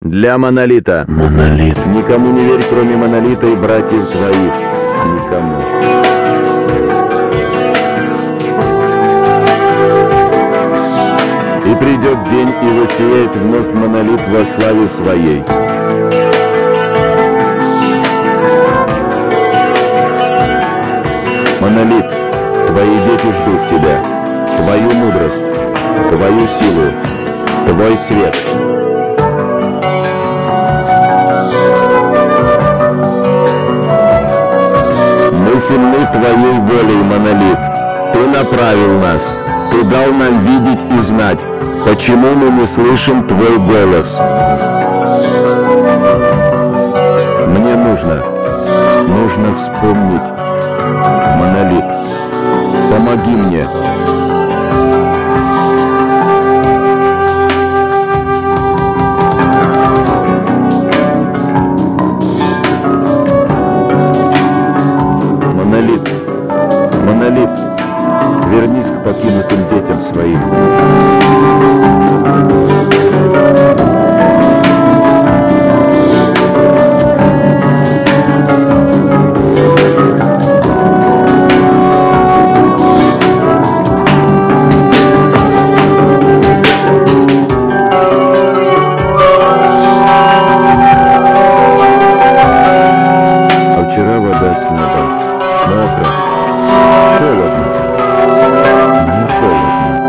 Для Монолита. Монолит. Никому не верь, кроме Монолита и братьев твоих. Никому. И придет день, и воссияет вновь Монолит во славе своей. Монолит, твои дети ждут тебя, твою мудрость, твою силу, твой свет. Мы сильны твоей волей, Монолит. Ты направил нас, ты дал нам видеть и знать, почему мы не слышим твой голос. Мне нужно вспомнить, Монолит. Помоги мне. Монолит, вернись к покинутым детям своим. А вчера вода с неба, мокро, холодно. Мне холодно.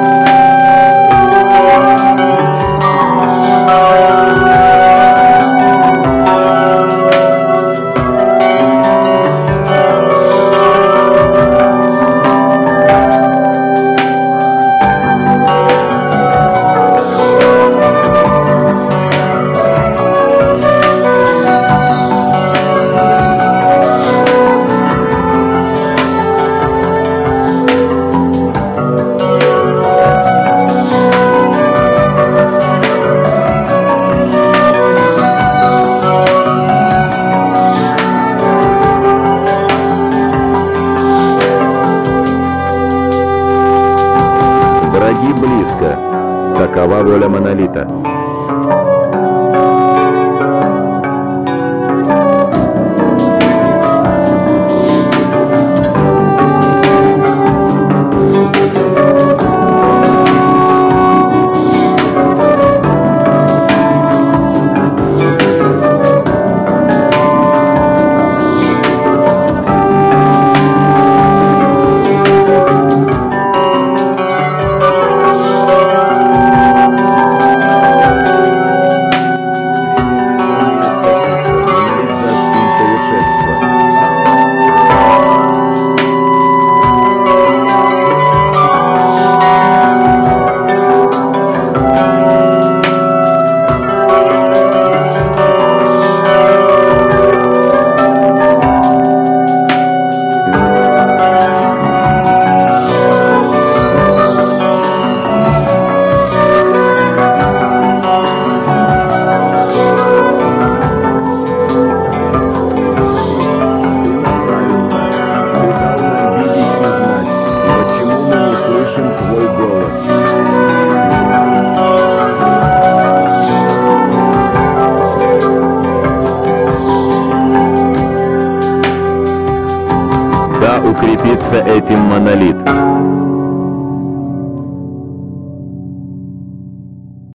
Враги близко. Такова воля Монолита. Да укрепится этим Монолит.